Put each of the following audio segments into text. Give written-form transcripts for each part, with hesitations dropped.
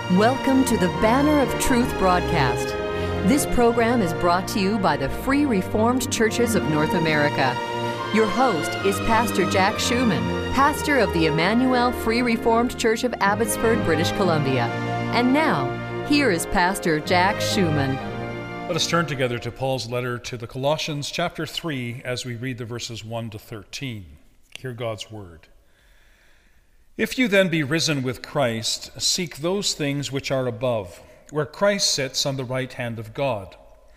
Welcome to the Banner of Truth broadcast. This program is brought to you by the Free Reformed Churches of North America. Your host is Pastor Jack Schumann, pastor of the Emmanuel Free Reformed Church of Abbotsford, British Columbia. And now, here is Pastor Jack Schumann. Let us turn together to Paul's letter to the Colossians, chapter 3, as we read the verses 1 to 13. Hear God's word. If you then be risen with Christ, seek those things which are above, where Christ sits on the right hand of God.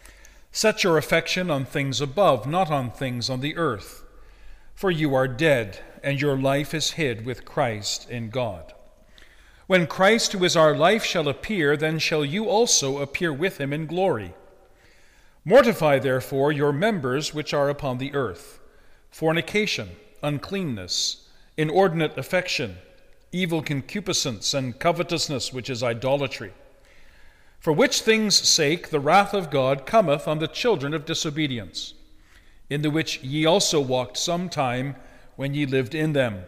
Set your affection on things above, not on things on the earth. For you are dead, and your life is hid with Christ in God. When Christ, who is our life, shall appear, then shall you also appear with him in glory. Mortify, therefore, your members which are upon the earth: fornication, uncleanness, inordinate affection, evil concupiscence, and covetousness, which is idolatry. For which things' sake the wrath of God cometh on the children of disobedience, in the which ye also walked sometime when ye lived in them.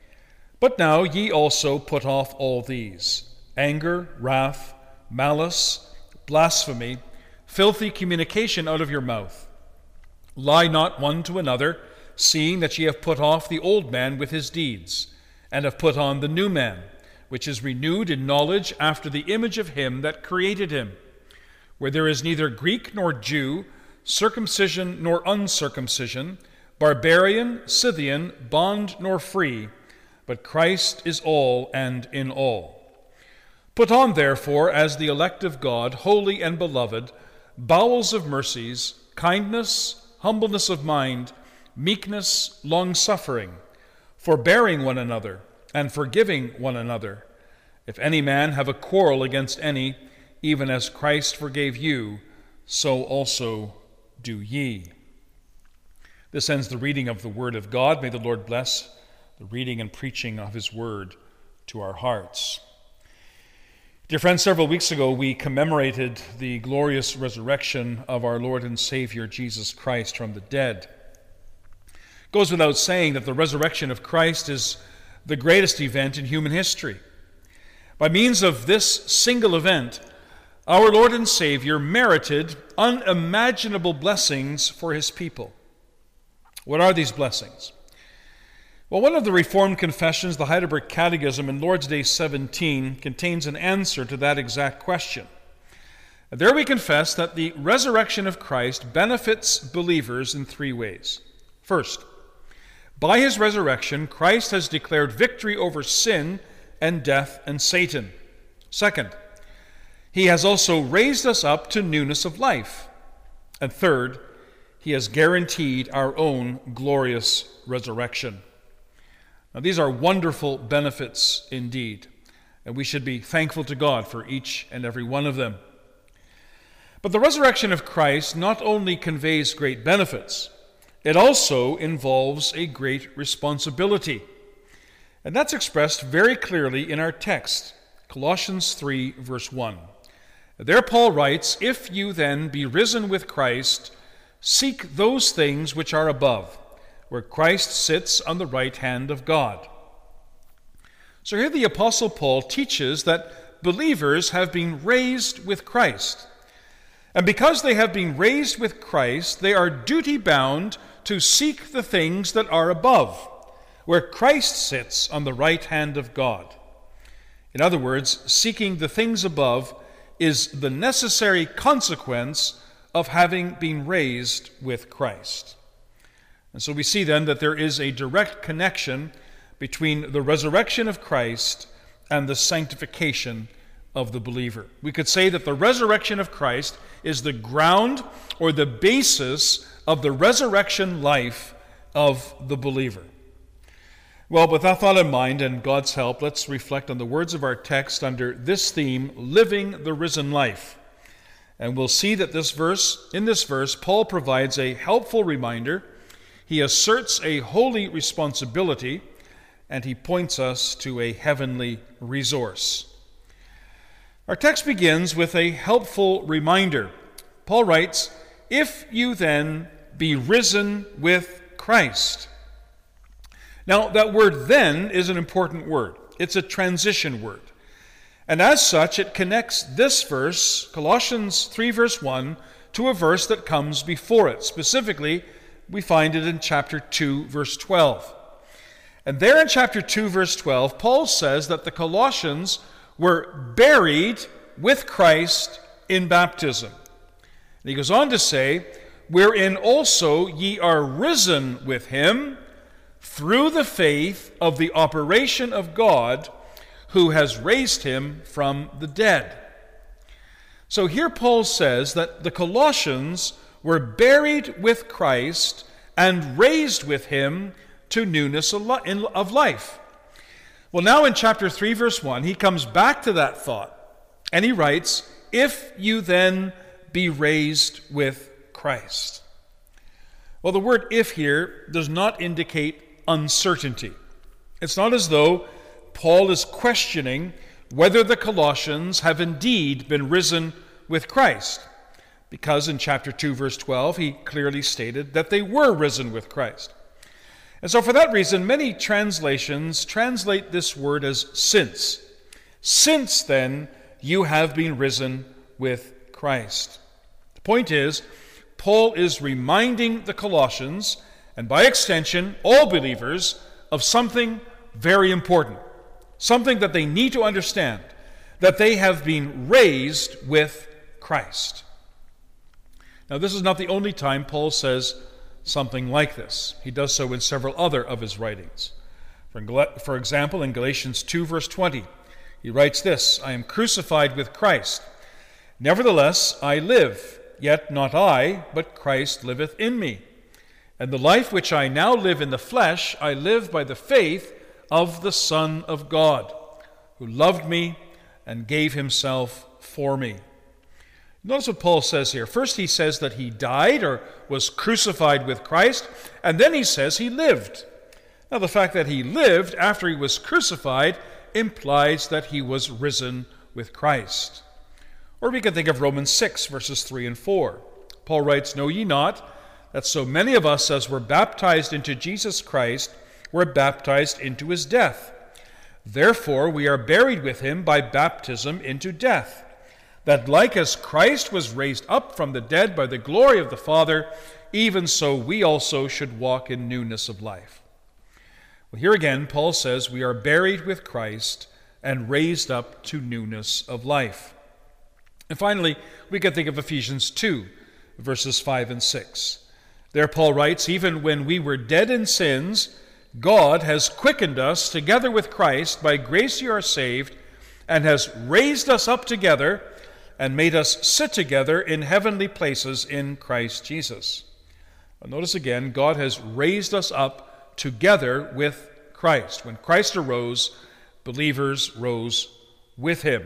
But now ye also put off all these: anger, wrath, malice, blasphemy, filthy communication out of your mouth. Lie not one to another, seeing that ye have put off the old man with his deeds, and have put on the new man, which is renewed in knowledge after the image of him that created him, where there is neither Greek nor Jew, circumcision nor uncircumcision, barbarian, Scythian, bond nor free, but Christ is all and in all. Put on, therefore, as the elect of God, holy and beloved, bowels of mercies, kindness, humbleness of mind, meekness, long-suffering, forbearing one another, and forgiving one another. If any man have a quarrel against any, even as Christ forgave you, so also do ye. This ends the reading of the Word of God. May the Lord bless the reading and preaching of His Word to our hearts. Dear friends, several weeks ago we commemorated the glorious resurrection of our Lord and Savior Jesus Christ from the dead. It goes without saying that the resurrection of Christ is the greatest event in human history. By means of this single event, our Lord and Savior merited unimaginable blessings for His people. What are these blessings? Well, one of the Reformed confessions, the Heidelberg Catechism in Lord's Day 17, contains an answer to that exact question. There we confess that the resurrection of Christ benefits believers in three ways. First, by His resurrection, Christ has declared victory over sin and death and Satan. Second, He has also raised us up to newness of life. And third, He has guaranteed our own glorious resurrection. Now, these are wonderful benefits indeed, and we should be thankful to God for each and every one of them. But the resurrection of Christ not only conveys great benefits, it also involves a great responsibility. And that's expressed very clearly in our text, Colossians 3, verse 1. There Paul writes, "If you then be risen with Christ, seek those things which are above, where Christ sits on the right hand of God." So here the Apostle Paul teaches that believers have been raised with Christ. And because they have been raised with Christ, they are duty-bound to seek the things that are above, where Christ sits on the right hand of God. In other words, seeking the things above is the necessary consequence of having been raised with Christ. And so we see then that there is a direct connection between the resurrection of Christ and the sanctification of the believer. We could say that the resurrection of Christ is the ground or the basis of the resurrection life of the believer. Well, with that thought in mind and God's help, let's reflect on the words of our text under this theme, living the risen life. And we'll see that in this verse, Paul provides a helpful reminder. He asserts a holy responsibility, and he points us to a heavenly resource. Our text begins with a helpful reminder. Paul writes, "If you then be risen with Christ." Now, that word "then" is an important word. It's a transition word. And as such, it connects this verse, Colossians 3 verse 1, to a verse that comes before it. Specifically, we find it in chapter 2 verse 12. And there in chapter 2 verse 12, Paul says that the Colossians were buried with Christ in baptism. And he goes on to say, wherein also ye are risen with him through the faith of the operation of God, who has raised him from the dead. So here Paul says that the Colossians were buried with Christ and raised with him to newness of life. Well, now in chapter 3, verse 1, he comes back to that thought, and he writes, if you then be raised with Christ. Well, the word if here does not indicate uncertainty. It's not as though Paul is questioning whether the Colossians have indeed been risen with Christ, because in chapter 2, verse 12, he clearly stated that they were risen with Christ. And so for that reason, many translations translate this word as since. Since then, you have been risen with Christ. The point is, Paul is reminding the Colossians, and by extension, all believers, of something very important. Something that they need to understand, that they have been raised with Christ. Now, this is not the only time Paul says something like this. He does so in several other of his writings. For example, in Galatians 2, verse 20, he writes this, I am crucified with Christ. Nevertheless, I live, yet not I, but Christ liveth in me. And the life which I now live in the flesh, I live by the faith of the Son of God, who loved me and gave himself for me. Notice what Paul says here. First he says that he died or was crucified with Christ, and then he says he lived. Now the fact that he lived after he was crucified implies that he was risen with Christ. Or we can think of Romans 6, verses 3 and 4. Paul writes, know ye not that so many of us as were baptized into Jesus Christ were baptized into his death. Therefore we are buried with him by baptism into death, that like as Christ was raised up from the dead by the glory of the Father, even so we also should walk in newness of life. Well, here again, Paul says we are buried with Christ and raised up to newness of life. And finally, we can think of Ephesians 2, verses 5 and 6. There Paul writes, even when we were dead in sins, God has quickened us together with Christ. By grace you are saved, and has raised us up together and made us sit together in heavenly places in Christ Jesus. Now notice again, God has raised us up together with Christ. When Christ arose, believers rose with him.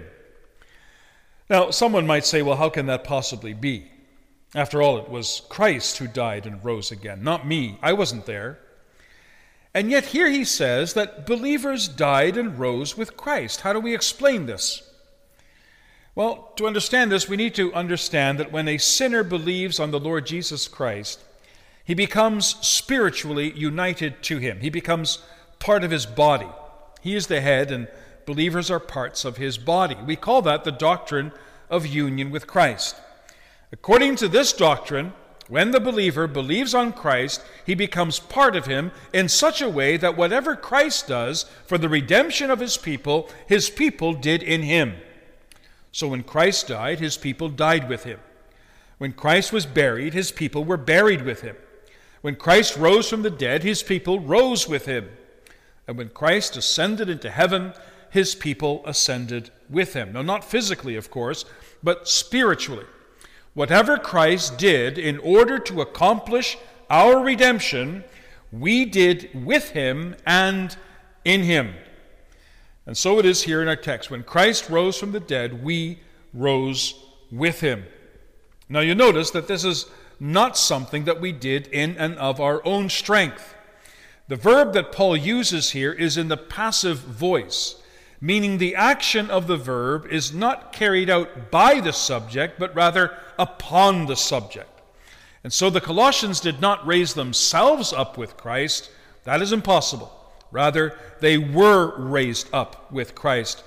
Now, someone might say, well, how can that possibly be? After all, it was Christ who died and rose again, not me. I wasn't there. And yet here he says that believers died and rose with Christ. How do we explain this? Well, to understand this, we need to understand that when a sinner believes on the Lord Jesus Christ, he becomes spiritually united to him. He becomes part of his body. He is the head, and believers are parts of his body. We call that the doctrine of union with Christ. According to this doctrine, when the believer believes on Christ, he becomes part of him in such a way that whatever Christ does for the redemption of his people did in him. So when Christ died, his people died with him. When Christ was buried, his people were buried with him. When Christ rose from the dead, his people rose with him. And when Christ ascended into heaven, his people ascended with him. Now, not physically, of course, but spiritually. Whatever Christ did in order to accomplish our redemption, we did with him and in him. And so it is here in our text. When Christ rose from the dead, we rose with him. Now you notice that this is not something that we did in and of our own strength. The verb that Paul uses here is in the passive voice, meaning the action of the verb is not carried out by the subject, but rather upon the subject. And so the Colossians did not raise themselves up with Christ. That is impossible. Rather, they were raised up with Christ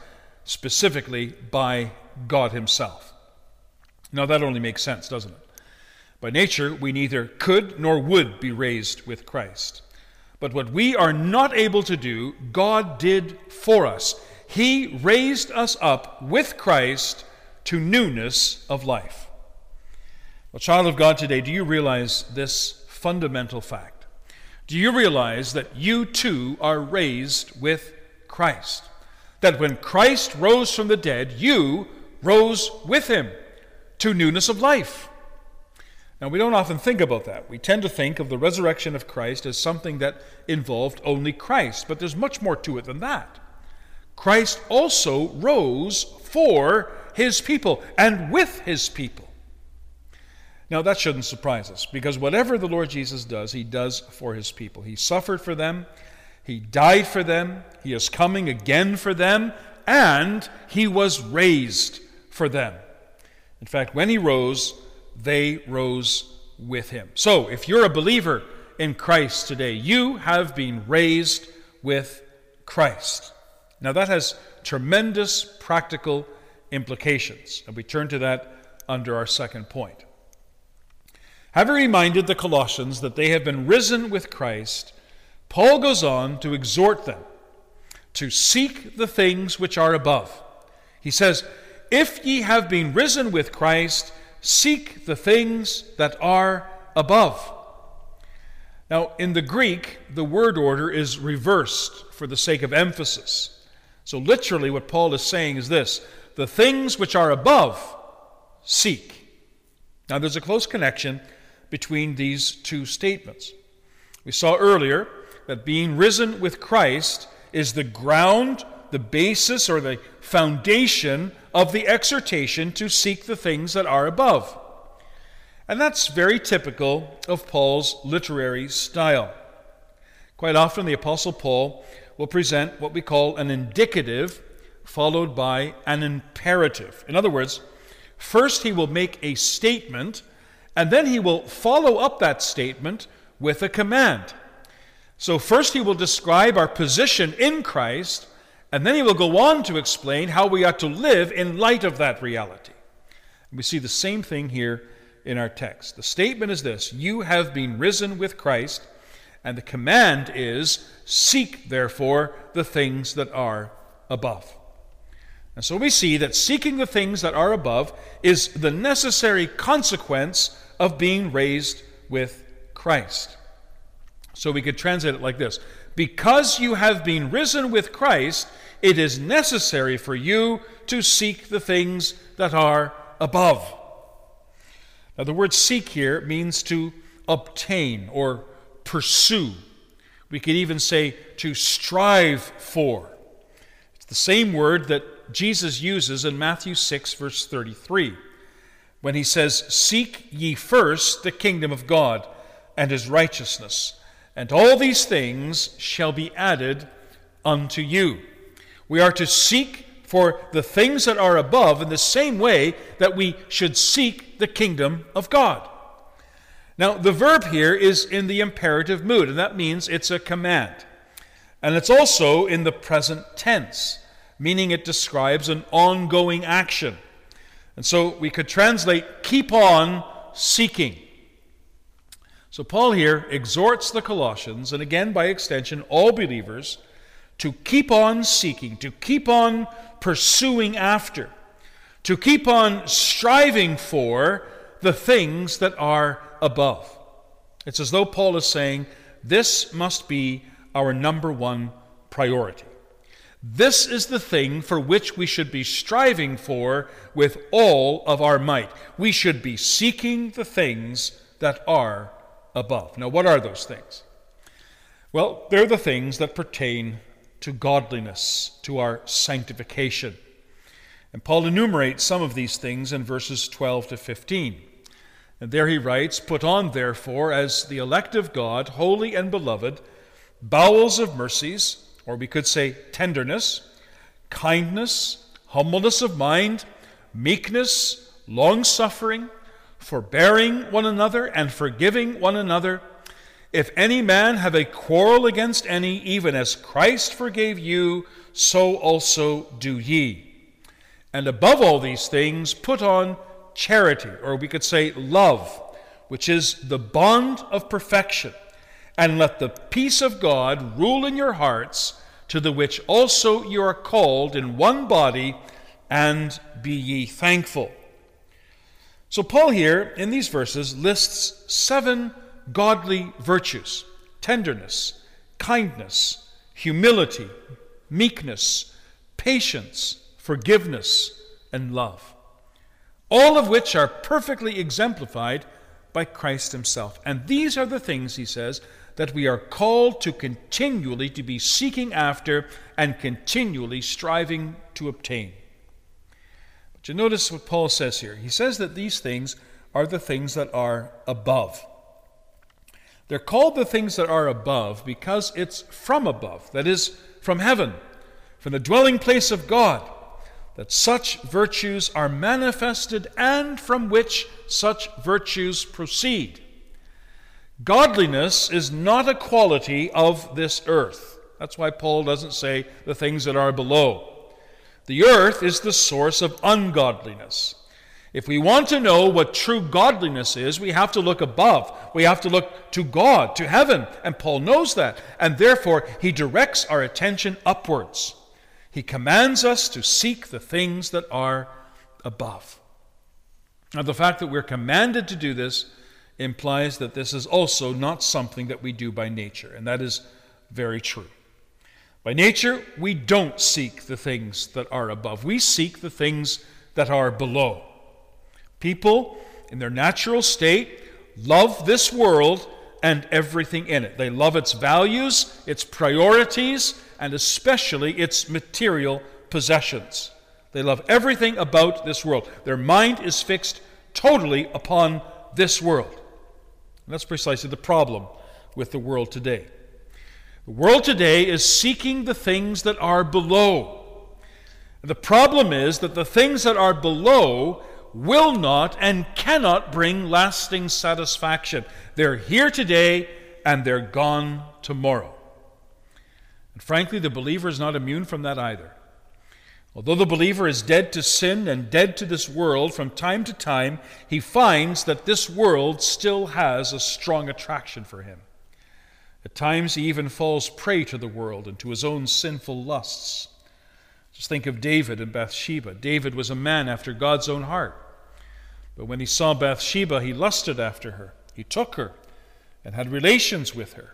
specifically by God himself. Now that only makes sense, doesn't it? By nature, we neither could nor would be raised with Christ. But what we are not able to do, God did for us. He raised us up with Christ to newness of life. Well, child of God today, do you realize this fundamental fact? Do you realize that you too are raised with Christ? That when Christ rose from the dead, you rose with him to newness of life. Now, we don't often think about that. We tend to think of the resurrection of Christ as something that involved only Christ, but there's much more to it than that. Christ also rose for his people and with his people. Now, that shouldn't surprise us, because whatever the Lord Jesus does, he does for his people. He suffered for them, he died for them, he is coming again for them, and he was raised for them. In fact, when he rose, they rose with him. So, if you're a believer in Christ today, you have been raised with Christ. Now, that has tremendous practical implications, and we turn to that under our second point. Having reminded the Colossians that they have been risen with Christ, Paul goes on to exhort them to seek the things which are above. He says, "If ye have been risen with Christ, seek the things that are above." Now, in the Greek, the word order is reversed for the sake of emphasis. So literally what Paul is saying is this: the things which are above, seek. Now, there's a close connection between these two statements. We saw earlier that being risen with Christ is the ground, the basis, or the foundation of the exhortation to seek the things that are above. And that's very typical of Paul's literary style. Quite often the Apostle Paul will present what we call an indicative followed by an imperative. In other words, first he will make a statement, and then he will follow up that statement with a command. So first he will describe our position in Christ, and then he will go on to explain how we ought to live in light of that reality. And we see the same thing here in our text. The statement is this: you have been risen with Christ, and the command is, seek therefore the things that are above. And so we see that seeking the things that are above is the necessary consequence of being raised with Christ. So we could translate it like this: because you have been risen with Christ, it is necessary for you to seek the things that are above. Now, the word seek here means to obtain or pursue. We could even say to strive for. It's the same word that Jesus uses in Matthew 6, verse 33, when he says, "Seek ye first the kingdom of God and his righteousness, and all these things shall be added unto you." We are to seek for the things that are above in the same way that we should seek the kingdom of God. Now, the verb here is in the imperative mood, and that means it's a command. And it's also in the present tense, meaning it describes an ongoing action. And so we could translate, keep on seeking. So Paul here exhorts the Colossians, and again by extension all believers, to keep on seeking, to keep on pursuing after, to keep on striving for the things that are above. It's as though Paul is saying, this must be our number one priority. This is the thing for which we should be striving for with all of our might. We should be seeking the things that are above. Now, what are those things? Well, they're the things that pertain to godliness, to our sanctification. And Paul enumerates some of these things in verses 12 to 15. And there he writes, "Put on, therefore, as the elect of God, holy and beloved, bowels of mercies," or we could say tenderness, kindness, humbleness of mind, meekness, long-suffering, forbearing one another and forgiving one another. If any man have a quarrel against any, even as Christ forgave you, so also do ye. And above all these things, put on charity, or we could say love, which is the bond of perfection. And let the peace of God rule in your hearts, to the which also you are called in one body, and be ye thankful. So Paul here, in these verses, lists 7 godly virtues: tenderness, kindness, humility, meekness, patience, forgiveness, and love, all of which are perfectly exemplified by Christ himself. And these are the things, he says, that we are called to continually to be seeking after and continually striving to obtain. But you notice what Paul says here. He says that these things are the things that are above. They're called the things that are above because it's from above, that is, from heaven, from the dwelling place of God, that such virtues are manifested and from which such virtues proceed. Godliness is not a quality of this earth. That's why Paul doesn't say the things that are below. The earth is the source of ungodliness. If we want to know what true godliness is, we have to look above. We have to look to God, to heaven, and Paul knows that. And therefore, he directs our attention upwards. He commands us to seek the things that are above. Now, the fact that we're commanded to do this implies that this is also not something that we do by nature, and that is very true. By nature, we don't seek the things that are above. We seek the things that are below. People, in their natural state, love this world and everything in it. They love its values, its priorities, and especially its material possessions. They love everything about this world. Their mind is fixed totally upon this world. And that's precisely the problem with the world today. The world today is seeking the things that are below. And the problem is that the things that are below will not and cannot bring lasting satisfaction. They're here today and they're gone tomorrow. And frankly, the believer is not immune from that either. Although the believer is dead to sin and dead to this world, from time to time, he finds that this world still has a strong attraction for him. At times, he even falls prey to the world and to his own sinful lusts. Just think of David and Bathsheba. David was a man after God's own heart. But when he saw Bathsheba, he lusted after her. He took her and had relations with her.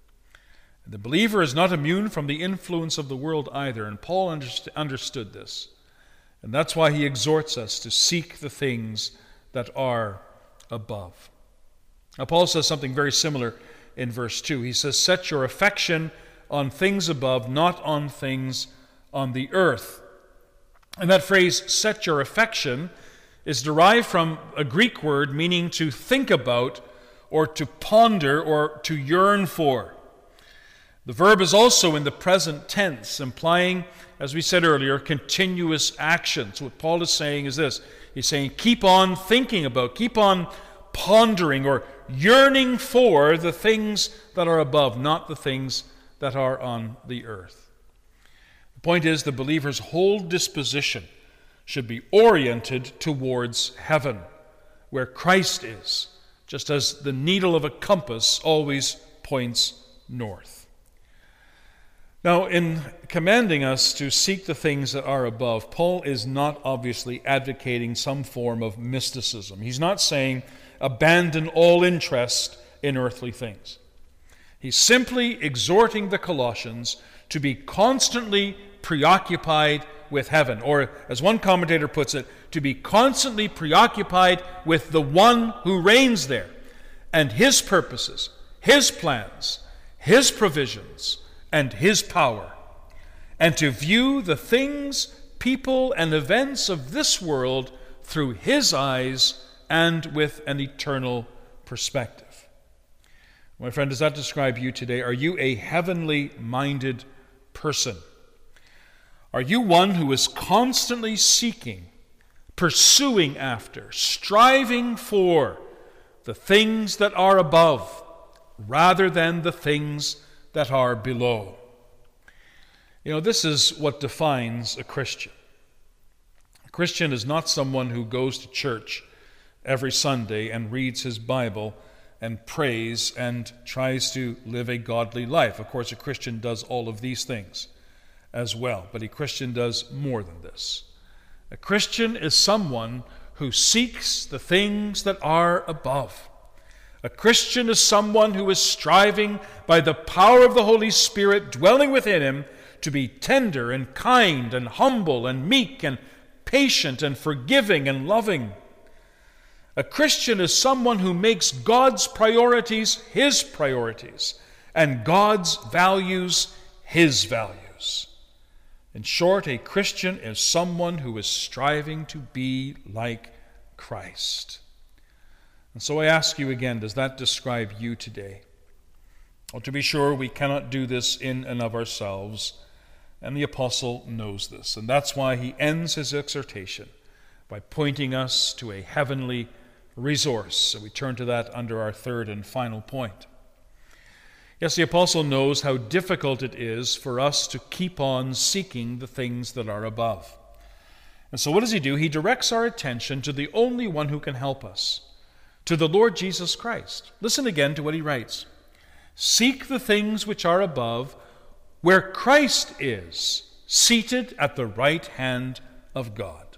The believer is not immune from the influence of the world either, and Paul understood this. And that's why he exhorts us to seek the things that are above. Now, Paul says something very similar in verse 2. He says, "Set your affection on things above, not on things on the earth." And that phrase, "set your affection," is derived from a Greek word meaning to think about or to ponder or to yearn for. The verb is also in the present tense, implying, as we said earlier, continuous action. So what Paul is saying is this. He's saying keep on thinking about, keep on pondering or yearning for the things that are above, not the things that are on the earth. The point is, the believer's whole disposition should be oriented towards heaven, where Christ is, just as the needle of a compass always points north. Now, in commanding us to seek the things that are above, Paul is not obviously advocating some form of mysticism. He's not saying abandon all interest in earthly things. He's simply exhorting the Colossians to be constantly preoccupied with heaven, or as one commentator puts it, to be constantly preoccupied with the one who reigns there and his purposes, his plans, his provisions, and his power, and to view the things, people, and events of this world through his eyes and with an eternal perspective. My friend, does that describe you today? Are you a heavenly minded person? Are you one who is constantly seeking, pursuing after, striving for the things that are above rather than the things that are below? You know, this is what defines a Christian. A Christian is not someone who goes to church every Sunday and reads his Bible and prays and tries to live a godly life. Of course, a Christian does all of these things as well, but a Christian does more than this. A Christian is someone who seeks the things that are above. A Christian is someone who is striving by the power of the Holy Spirit dwelling within him to be tender and kind and humble and meek and patient and forgiving and loving. A Christian is someone who makes God's priorities his priorities and God's values his values. In short, a Christian is someone who is striving to be like Christ. And so I ask you again, does that describe you today? Well, to be sure, we cannot do this in and of ourselves, and the apostle knows this. And that's why he ends his exhortation by pointing us to a heavenly resource. So we turn to that under our third and final point. Yes, the apostle knows how difficult it is for us to keep on seeking the things that are above. And so what does he do? He directs our attention to the only one who can help us, to the Lord Jesus Christ. Listen again to what he writes. Seek the things which are above, where Christ is, seated at the right hand of God.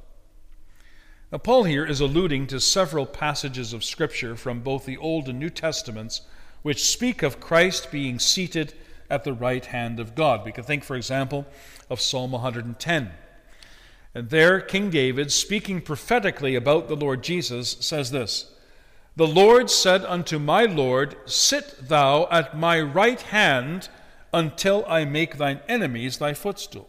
Now, Paul here is alluding to several passages of Scripture from both the Old and New Testaments which speak of Christ being seated at the right hand of God. We can think, for example, of Psalm 110. And there, King David, speaking prophetically about the Lord Jesus, says this, "The Lord said unto my Lord, Sit thou at my right hand until I make thine enemies thy footstool."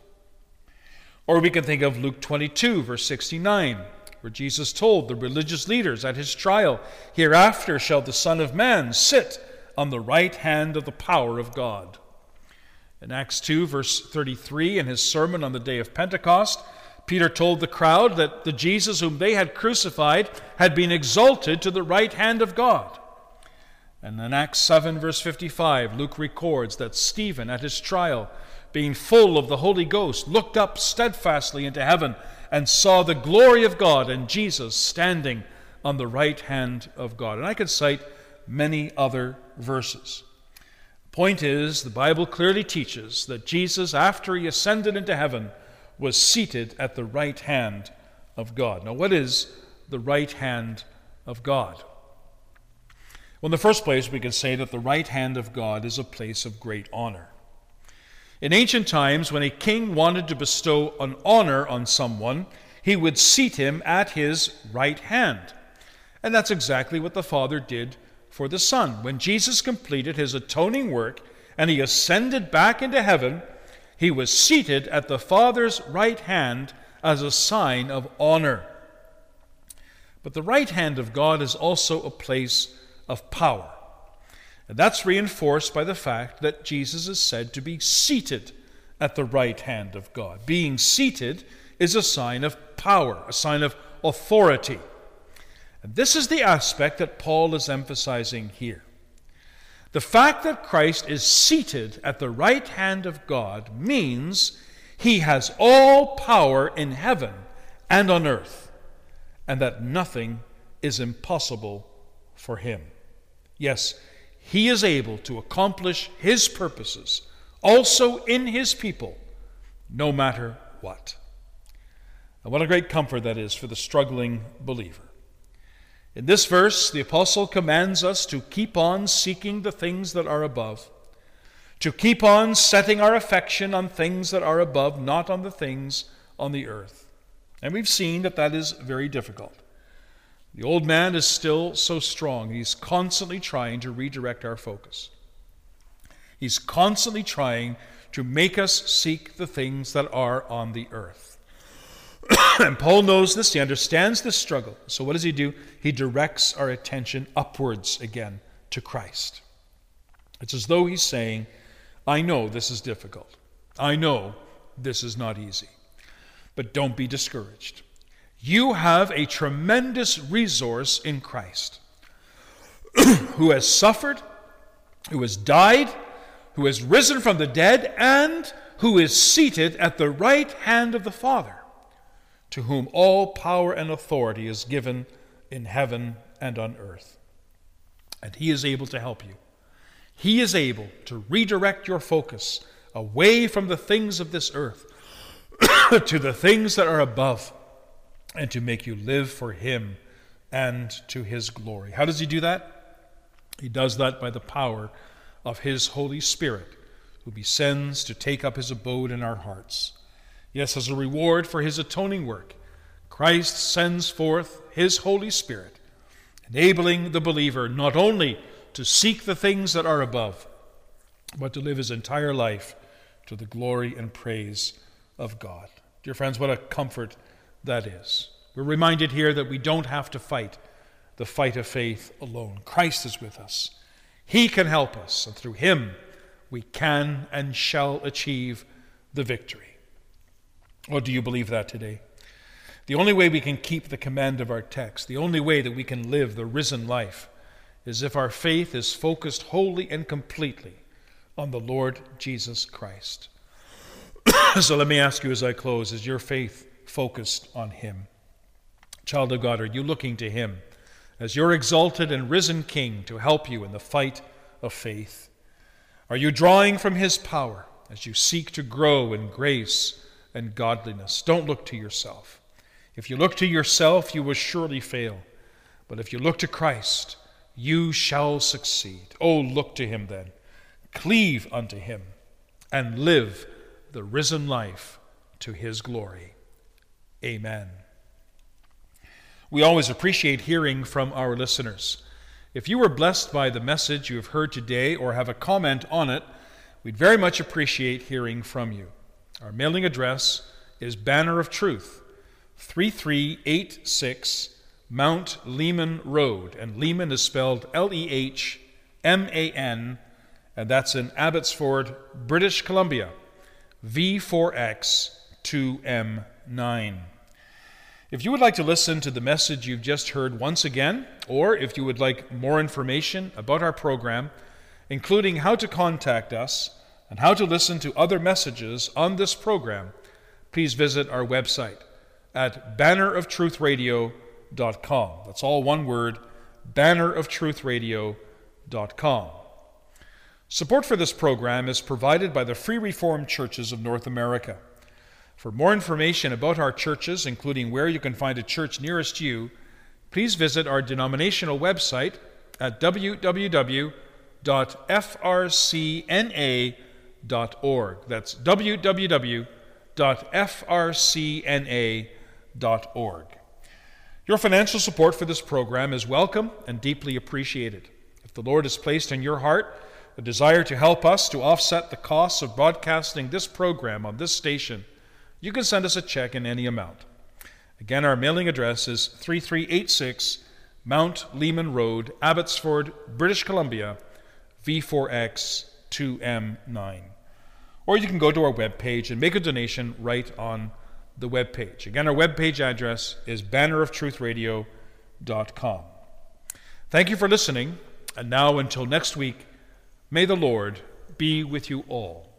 Or we can think of Luke 22, verse 69, where Jesus told the religious leaders at his trial, "Hereafter shall the Son of Man sit on the right hand of the power of God." In Acts 2, verse 33, in his sermon on the day of Pentecost, Peter told the crowd that the Jesus whom they had crucified had been exalted to the right hand of God. And in Acts 7, verse 55, Luke records that Stephen, at his trial, being full of the Holy Ghost, looked up steadfastly into heaven and saw the glory of God and Jesus standing on the right hand of God. And I could cite many other verses. The point is, the Bible clearly teaches that Jesus, after he ascended into heaven, was seated at the right hand of God. Now, what is the right hand of God? Well, in the first place, we can say that the right hand of God is a place of great honor. In ancient times, when a king wanted to bestow an honor on someone, he would seat him at his right hand. And that's exactly what the Father did for the Son. When Jesus completed his atoning work and he ascended back into heaven, he was seated at the Father's right hand as a sign of honor. But the right hand of God is also a place of power. And that's reinforced by the fact that Jesus is said to be seated at the right hand of God. Being seated is a sign of power, a sign of authority. And this is the aspect that Paul is emphasizing here. The fact that Christ is seated at the right hand of God means he has all power in heaven and on earth, and that nothing is impossible for him. Yes, he is able to accomplish his purposes, also in his people, no matter what. And what a great comfort that is for the struggling believer. In this verse, the apostle commands us to keep on seeking the things that are above, to keep on setting our affection on things that are above, not on the things on the earth. And we've seen that that is very difficult. The old man is still so strong. He's constantly trying to redirect our focus. He's constantly trying to make us seek the things that are on the earth. And Paul knows this. He understands this struggle. So what does he do? He directs our attention upwards again to Christ. It's as though he's saying, I know this is difficult. I know this is not easy. But don't be discouraged. You have a tremendous resource in Christ, who has suffered, who has died, who has risen from the dead, and who is seated at the right hand of the Father. to whom all power and authority is given in heaven and on earth. And he is able to help you. He is able to redirect your focus away from the things of this earth to the things that are above, and to make you live for him and to his glory. How does he do that? He does that by the power of his Holy Spirit, whom he sends to take up his abode in our hearts. Yes, as a reward for his atoning work, Christ sends forth his Holy Spirit, enabling the believer not only to seek the things that are above, but to live his entire life to the glory and praise of God. Dear friends, what a comfort that is. We're reminded here that we don't have to fight the fight of faith alone. Christ is with us. He can help us, and through him we can and shall achieve the victory. Or do you believe that today? The only way we can keep the command of our text, the only way that we can live the risen life, is if our faith is focused wholly and completely on the Lord Jesus Christ. So let me ask you as I close, is your faith focused on him? Child of God, are you looking to him as your exalted and risen King to help you in the fight of faith? Are you drawing from his power as you seek to grow in grace and godliness? Don't look to yourself. If you look to yourself, you will surely fail. But if you look to Christ, you shall succeed. Oh, look to him then. Cleave unto him and live the risen life to his glory. Amen. We always appreciate hearing from our listeners. If you were blessed by the message you have heard today or have a comment on it, we'd very much appreciate hearing from you. Our mailing address is Banner of Truth, 3386 Mount Lehman Road, and Lehman is spelled Lehman, and that's in Abbotsford, British Columbia, V4X 2M9. If you would like to listen to the message you've just heard once again, or if you would like more information about our program, including how to contact us and how to listen to other messages on this program, please visit our website at banneroftruthradio.com. That's all one word, banneroftruthradio.com. Support for this program is provided by the Free Reformed Churches of North America. For more information about our churches, including where you can find a church nearest you, please visit our denominational website at www.frcna.org. That's www.frcna.org. Your financial support for this program is welcome and deeply appreciated. If the Lord has placed in your heart a desire to help us to offset the costs of broadcasting this program on this station, you can send us a check in any amount. Again, our mailing address is 3386 Mount Lehman Road, Abbotsford, British Columbia, V4X 2M9. Or you can go to our webpage and make a donation right on the webpage. Again, our webpage address is banneroftruthradio.com. Thank you for listening, and now until next week, may the Lord be with you all.